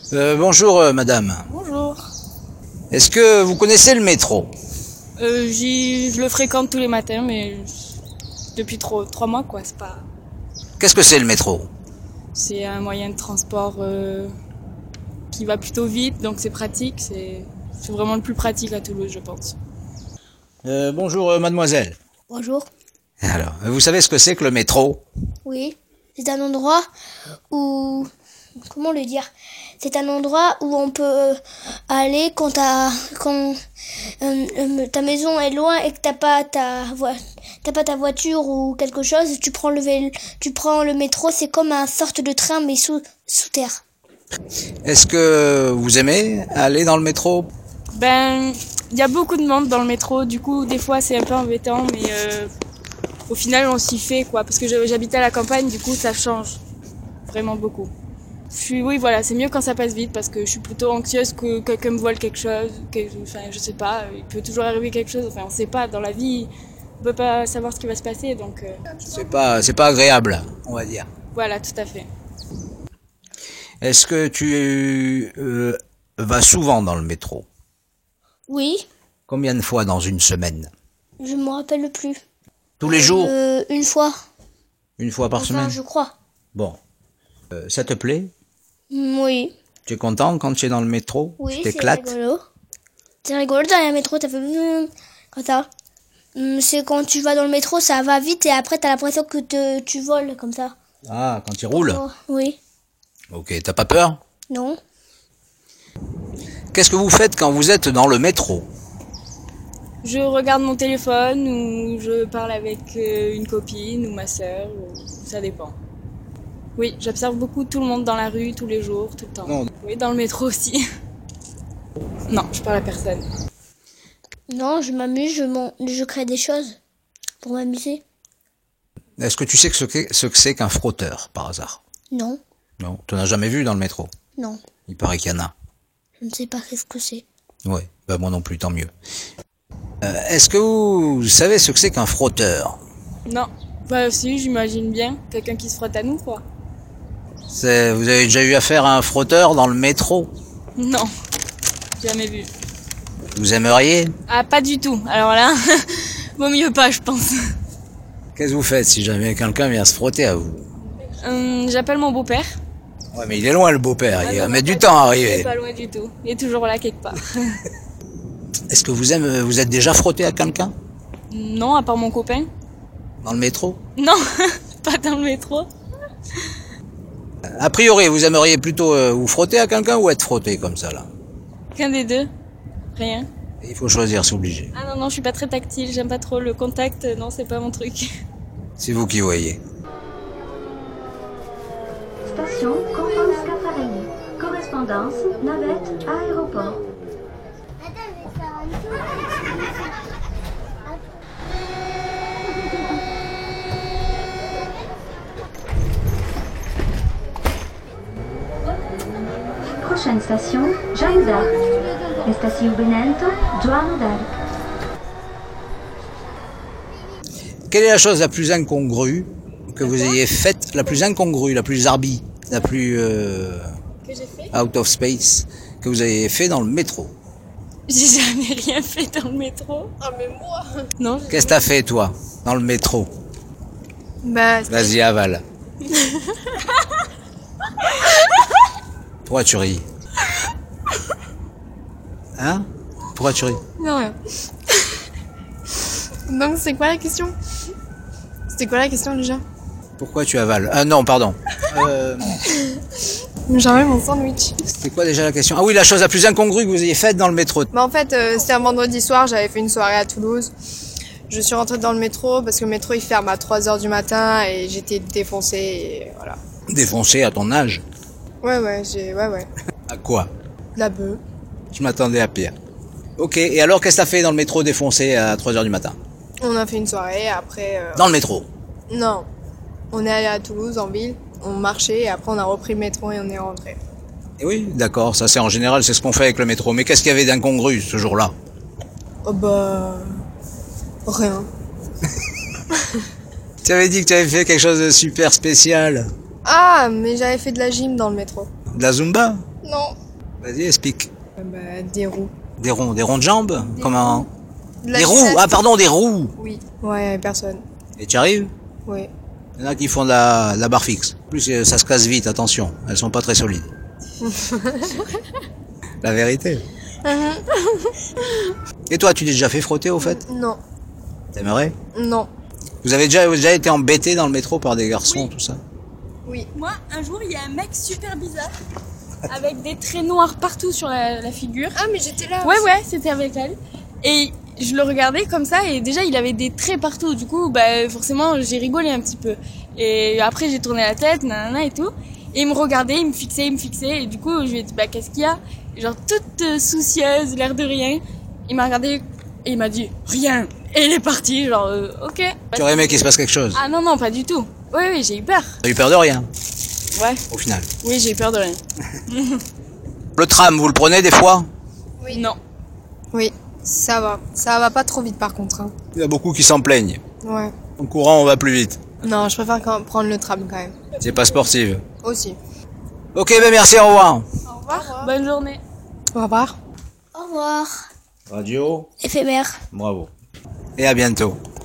Bonjour madame. Bonjour. Est-ce que vous connaissez le métro? Je le fréquente tous les matins, mais depuis 3 mois, quoi. C'est pas. Qu'est-ce que c'est le métro? C'est un moyen de transport qui va plutôt vite, donc c'est pratique. C'est vraiment le plus pratique à Toulouse, je pense. Bonjour mademoiselle. Bonjour. Alors, vous savez ce que c'est que le métro? Oui, c'est un endroit où... Comment le dire? C'est un endroit où on peut aller quand ta maison est loin et que t'as pas ta voiture ou quelque chose. Tu prends le métro, c'est comme un sorte de train mais sous terre. Est-ce que vous aimez aller dans le métro? Ben, il y a beaucoup de monde dans le métro, du coup, des fois c'est un peu embêtant, mais au final on s'y fait, quoi. Parce que j'habite à la campagne, du coup ça change vraiment beaucoup. Oui, voilà, c'est mieux quand ça passe vite parce que je suis plutôt anxieuse que quelqu'un me vole quelque chose. Enfin, je sais pas, il peut toujours arriver quelque chose. Enfin, on sait pas, dans la vie, on peut pas savoir ce qui va se passer, donc. C'est pas agréable, on va dire. Voilà, tout à fait. Est-ce que tu vas souvent dans le métro? Oui, Combien de fois dans une semaine? je me rappelle plus. Tous les jours? Une fois. Une fois par semaine? Je crois. Bon. Ça te plaît? Oui. Tu es content quand tu es dans le métro? Oui, Tu c'est t'éclates? rigolo. C'est rigolo dans le métro, t'as fait comme ça. C'est quand tu vas dans le métro, ça va vite et après t'as l'impression que tu voles comme ça. Ah, quand il roule? Oh, oui. Ok, t'as pas peur? Non. Qu'est-ce que vous faites quand vous êtes dans le métro? Je regarde mon téléphone ou je parle avec une copine ou ma sœur, ça dépend. Oui, j'observe beaucoup tout le monde dans la rue, tous les jours, tout le temps. Non. Oui, dans le métro aussi. Non, je parle à personne. Non, je m'amuse, je crée des choses pour m'amuser. Est-ce que tu sais ce que c'est qu'un frotteur, par hasard? Non, Non, tu n'as jamais vu dans le métro? non, Il paraît qu'il y en a. je ne sais pas qu'est-ce que c'est. Ouais, bah moi non plus, tant mieux. Est-ce que vous savez ce que c'est qu'un frotteur? Non, bah si, j'imagine bien. Quelqu'un qui se frotte à nous, quoi. Vous avez déjà eu affaire à un frotteur dans le métro? Non, jamais vu. Vous aimeriez? Ah, pas du tout. Alors là, vaut mieux pas, je pense. Qu'est-ce que vous faites si jamais quelqu'un vient se frotter à vous? J'appelle mon beau-père. Ouais, mais il est loin le beau-père, il va non, mettre pas du temps à Il est arriver. pas loin du tout. Il est toujours là quelque part. Est-ce que vous êtes déjà frotté à quelqu'un? Non, à part mon copain. Dans le métro? Non, pas dans le métro. A priori, vous aimeriez plutôt vous frotter à quelqu'un ou être frotté comme ça, là? Qu'un des deux. Rien. Il faut choisir, c'est obligé. Ah non, je suis pas très tactile, j'aime pas trop le contact, non, c'est pas mon truc. C'est vous qui voyez. Station Constance-Cafarini. Correspondance navette aéroport. Prochaine station, Jeanne d'Arc. Estação Benento, Joan d'Arc. Quelle est la chose la plus incongrue que vous ayez faite, la plus incongrue, la plus zarbi, la plus Que j'ai fait? out of space, que vous avez fait dans le métro? J'ai jamais rien fait dans le métro. Ah, mais moi? Non. Qu'est-ce que t'as fait, toi, dans le métro? Bah, Vas-y, avale. Pourquoi tu ris? Hein? Pourquoi tu ris? Non, rien. Donc, c'est quoi la question? C'était quoi la question déjà? Pourquoi tu avales? Ah non, pardon. J'enlève mon sandwich. C'était quoi déjà la question? Ah oui, la chose la plus incongrue que vous ayez faite dans le métro. Bah, en fait, c'était un vendredi soir, j'avais fait une soirée à Toulouse. Je suis rentrée dans le métro parce que le métro il ferme à 3h du matin et j'étais défoncée et voilà. Défoncé à ton âge? Ouais. À quoi? De la bœuf. Je m'attendais à pire. Ok, et alors qu'est-ce que t'as fait dans le métro défoncé à 3h du matin? On a fait une soirée, après... Dans le métro? Non. On est allé à Toulouse, en ville, on marchait et après on a repris le métro et on est rentré. Et oui, d'accord, ça c'est en général, c'est ce qu'on fait avec le métro. Mais qu'est-ce qu'il y avait d'incongru ce jour-là? Oh bah... Rien. Tu avais dit que tu avais fait quelque chose de super spécial. Ah, mais j'avais fait de la gym dans le métro. De la Zumba? Non. Vas-y, explique. Des roues. Des ronds de jambes? Comment? De la Des roues? gymnastique. Ah, pardon, des roues. Oui. Ouais, personne. Et tu arrives? Oui. Il y en a qui font de la barre fixe. En plus, ça se casse vite, attention. Elles sont pas très solides. La vérité. Et toi, tu t'es déjà fait frotter au fait? Non. T'aimerais? Non. Vous avez déjà été embêté dans le métro par des garçons, Oui. tout ça? Oui. Moi, un jour, il y a un mec super bizarre avec des traits noirs partout sur la figure. Ah, mais j'étais là. Ouais, aussi. ouais, c'était avec elle. Et je le regardais comme ça et déjà il avait des traits partout. Du coup, bah forcément, j'ai rigolé un petit peu. Et après, j'ai tourné la tête, nanana et tout. Et il me regardait, il me fixait. Et du coup, je lui ai dit, bah qu'est-ce qu'il y a? Et genre toute soucieuse, l'air de rien. Il m'a regardé et il m'a dit, rien. Et il est parti, genre, ok. Tu aurais aimé qu'il se passe quelque chose? Ah non, non, pas du tout. Oui, oui, j'ai eu peur. T'as eu peur de rien, Ouais, au final. oui, j'ai eu peur de rien. Le tram, vous le prenez des fois? Oui. Non. Oui. Ça va. Ça va pas trop vite par contre. Hein. Il y a beaucoup qui s'en plaignent. Ouais. En courant, on va plus vite. Non, je préfère prendre le tram quand même. C'est pas sportive. Aussi. Ok, ben merci, au revoir. Au revoir. Bonne journée. Au revoir. Au revoir. Radio, Éphémère. bravo. Et à bientôt.